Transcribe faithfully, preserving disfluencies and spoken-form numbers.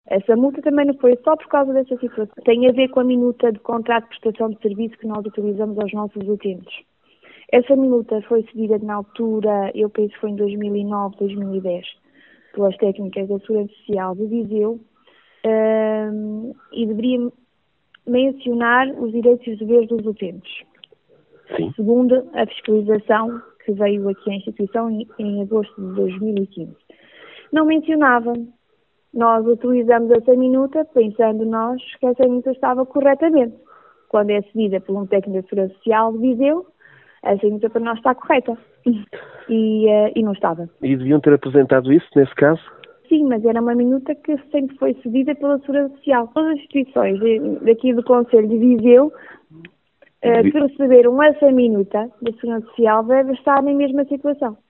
Essa multa também não foi só por causa dessa situação. Tem a ver com a minuta de contrato de prestação de serviço que nós utilizamos aos nossos utentes. Essa minuta foi cedida na altura, eu penso que foi em dois mil e nove, dois mil e dez, pelas técnicas da Segurança Social de Viseu, um, e deveria mencionar os direitos e os deveres dos utentes. Sim. Segundo a fiscalização que veio aqui à instituição em, em agosto de dois mil e quinze. Não mencionava. Nós utilizamos essa minuta pensando nós que essa minuta estava corretamente. Quando é cedida por um técnico da Segurança Social de Viseu, essa minuta para nós está correta. E, uh, e não estava. E deviam ter apresentado isso, nesse caso? Sim, mas era uma minuta que sempre foi cedida pela Segurança Social. Todas as instituições daqui do Conselho de Viseu uh, que receberam essa minuta da Segurança Social devem estar na mesma situação.